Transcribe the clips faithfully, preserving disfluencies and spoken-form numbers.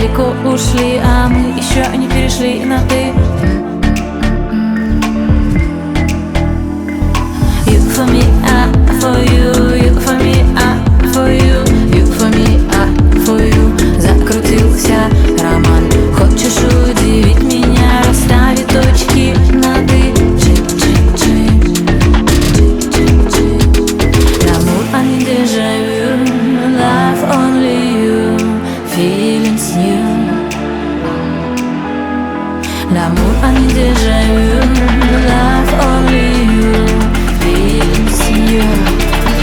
далеко ушли, а мы еще не перешли на ты. You for me, I for you, you for me, I for you, you for me, I for you. Закрутился роман. Хочешь удивить меня, расставить точки над «и». Чик-чик-чик, чик-чик-чик. L'amour a un déjà vu, love only you, feelings new. L'amour a un déjà vu, love only you, feelings new.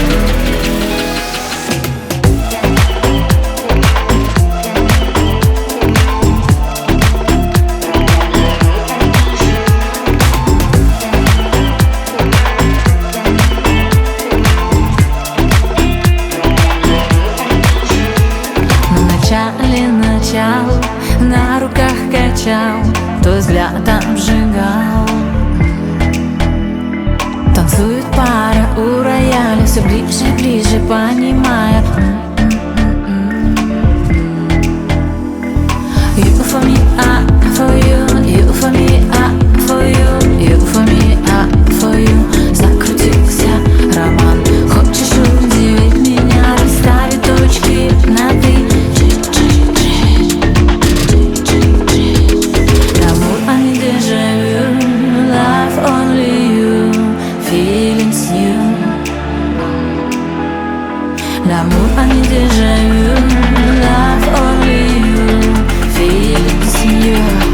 Начал, на руках качал, то взглядом сжигал. Танцует пара у рояля, все ближе, ближе, понимая. You for me, I for you, you for me, I for you, you for me, I for you. Закрутился роман. Хочешь удивить меня, расставить точки над «и». L'amour a un déjà vu, love only you, feelings new.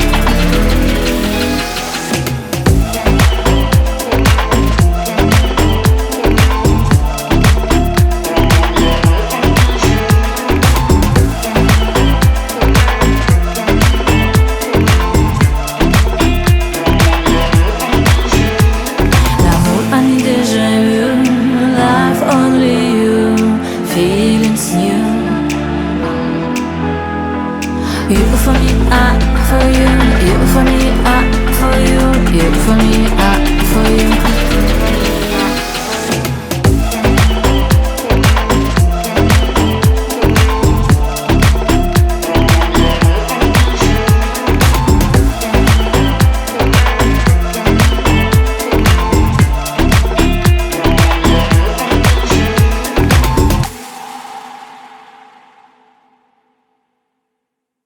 L'amour a un déjà vu, love only you, feelings new. You for me, I for you, you for me, I for you, you for me, I for you.